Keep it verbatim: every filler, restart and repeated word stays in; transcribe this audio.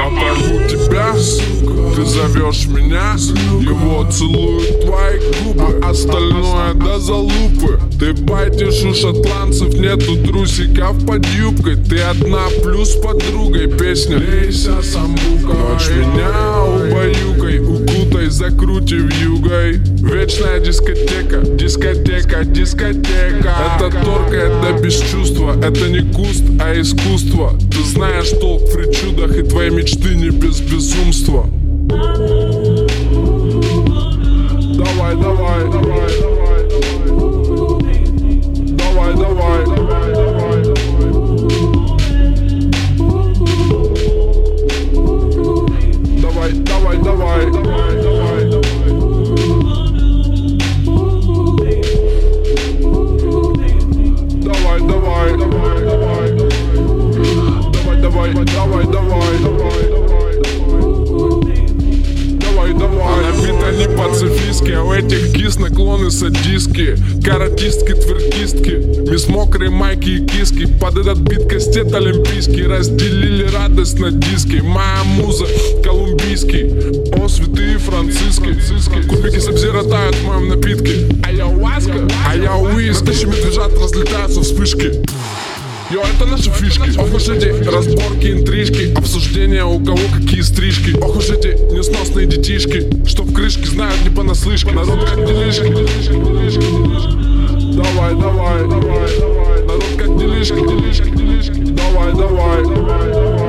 прошу тебя, ты зовешь меня, его целуют твои губы, остальное до залупы. Ты байтишь у шотландцев, нету трусиков под юбкой. Ты одна плюс подругой, песня «Лейся, самбука». Ночь меня убаюкай, укутай, закрути вьюгой. Вечная дискотека, дискотека, дискотека. Это торкает до бесчувства, это не куст, а искусство. Ты знаешь толк в причудах, и твои мечты не без безумства. Давай, давай, давай, давай. Давай, давай, давай, давай. Давай, давай, давай, давай, давай. Давай, давай, давай, давай. Давай, давай, давай, давай, давай, давай. Она бита не пацифистки, а у этих кис наклоны садистки. Каратистки, тверкистки, мисс мокрые майки и киски. Под этот бит кастет олимпийский, разделили радость на диске. Моя муза колумбийский, о святые франциски. Кубики сабзира тают в моем напитке. А я уаска, а я уиски. Тысячи медвежат разлетаются вспышки. Йо, это наши фишки. Ох уж эти разборки, интрижки, обсуждения, у кого какие стрижки. Ох уж эти несносные детишки, что в крышке знают не понаслышке. Народ как делишки. Давай, давай, давай, давай. Народ как делишки, делишки, делишки. Давай, давай, давай, давай.